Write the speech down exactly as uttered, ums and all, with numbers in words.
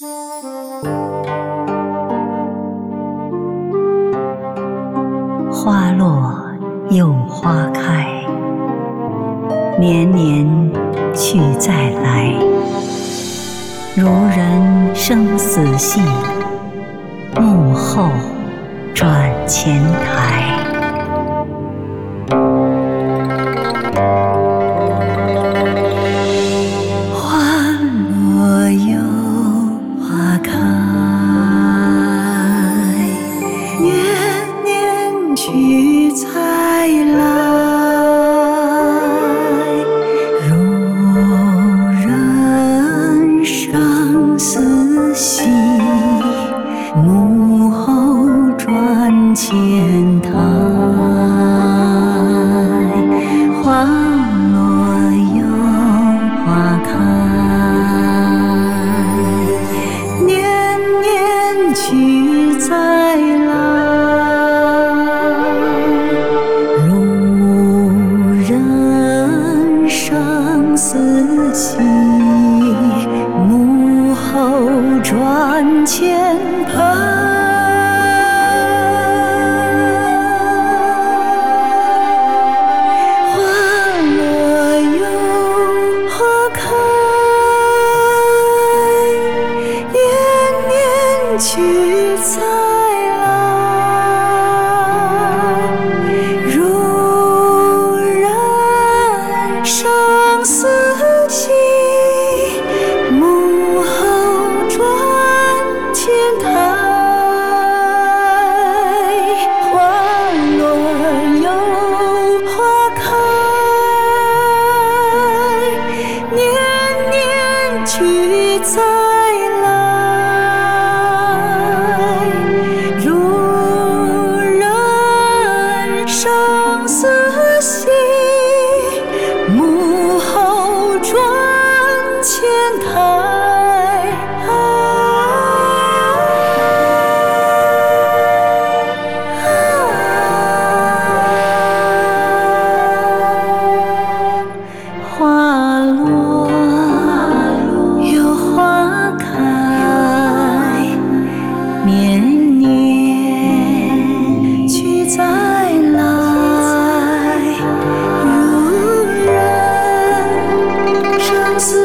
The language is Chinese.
花落又花开，年年去再来。如人生死戏，幕后转前台。花落又花开，年年去再来。如人生死戏，幕后转前台。花落又花开，年年去再来。如人生死戏，幕后转前台。去再来，如人生死戏，幕后转前台。花落又花开，年年去再来。生死戏，幕后转前台。花落又花开，年年去再来。生死